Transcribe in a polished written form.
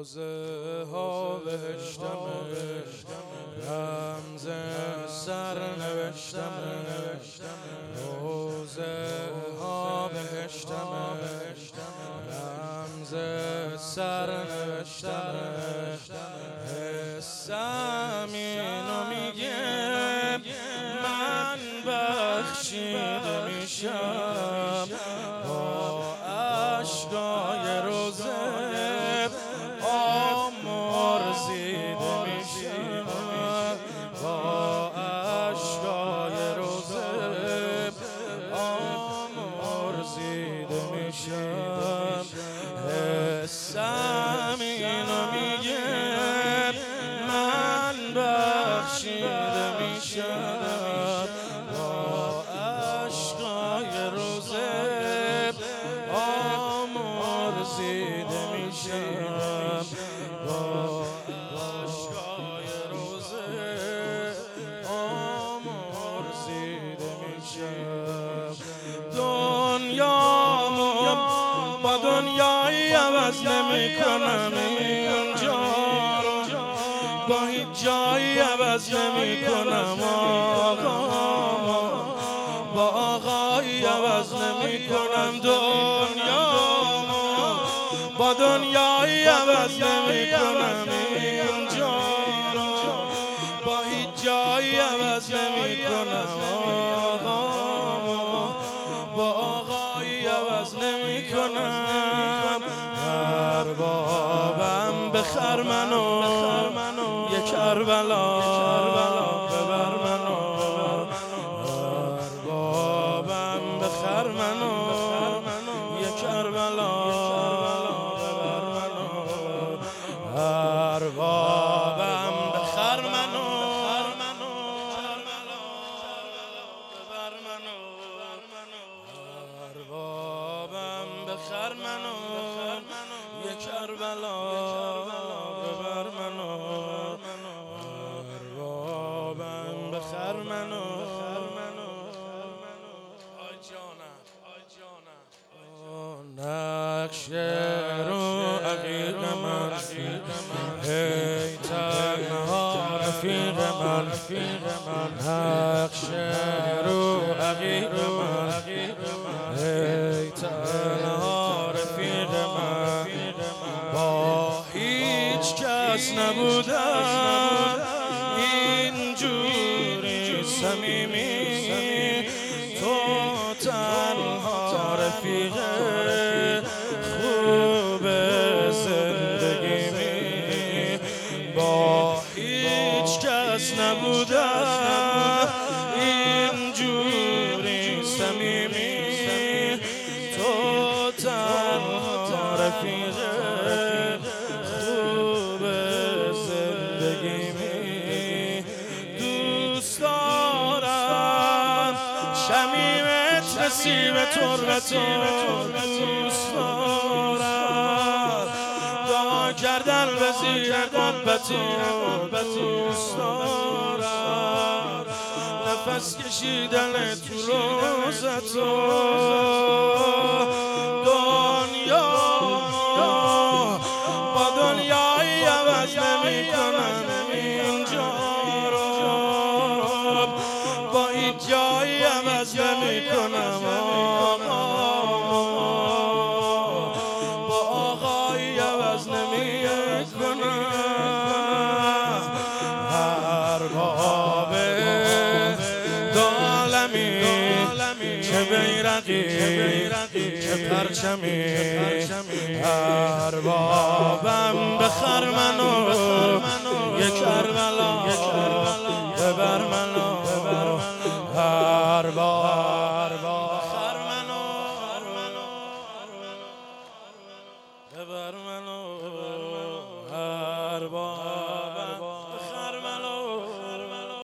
روزه ها بهشتمه، رمز سر نوشتمه. روزه ها بهشتمه، رمز سر نوشتمه. حسم اینو میگه من بخشیده میشم، با اشکای روزه آمرزیده میشم، با اشکای روزه آمرزیده میشم. حسم اینو میگه من بخشیده میشم، با اشکای روزه آمرزیده میشم، با اشکای روزه آمرزیده میشم. دنیامو با دنیایی عوض نمی کنم، اینجا رو با هیچ جایی عوض نمی کنم. آقامو با آقایی عوض نمی کنم. دنیامو با دنیایی عوض نمی کنم، اینجا رو با هیچ جایی عوض نمی کنم. آقامو با آقایی عوض نمی کنم. اربابم بخر منو یک کربلا ببر منو، اربابم بخر منو یک کربلا ببر منو، اربابم بخر منو ببر منو، اربابم بخر منو یک کربلا ببر منو، اربابم بخر منو. آی جانم نقش رو عقیق من، ای تنها رفیق من. نقش رو عقیق من، ای تنها رفیق من. با هیچ کس نبودم اینجوری صمیمی، تو تنها رفیق خوب زندگیمی. با هیچ کس نبودم اینجوری صمیمی، تو تنها رفیق خوب زندگیمی. دوست دارم شمیمت نسیم تربتو، دوست دارم دعا کردن به زیر قبتو، دوست دارم نفس کشیدن تو روزتو. دنیا با دنیایی عوض نمی کنم، اینجا رو با هیچ جایی عوض نمی کنم. با آقایی عوض نمی کنم. ارباب عالمی چه بیرقی چه پرچمی، اربابم بخر منو یک